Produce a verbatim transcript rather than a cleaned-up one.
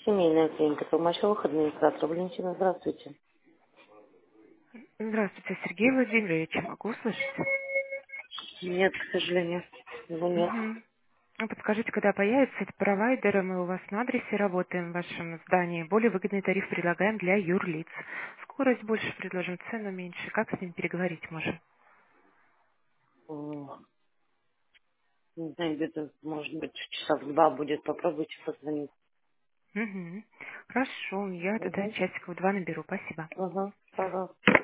Семейная клиника Толмачевых, администратор Валентина, здравствуйте. Здравствуйте, Сергей Владимирович. Могу услышать? Нет, к сожалению, его нет. Угу. Ну, подскажите, когда появится этот провайдер, мы у вас на адресе работаем в вашем здании. Более выгодный тариф предлагаем для юрлиц. Скорость больше предложим, цену меньше. Как с ним переговорить можем? О, Не знаю, где-то, может быть, в часа в два будет. Попробуйте позвонить. Угу. Хорошо, я тогда Угу, часиков в два наберу. Спасибо. угу, пожалуйста.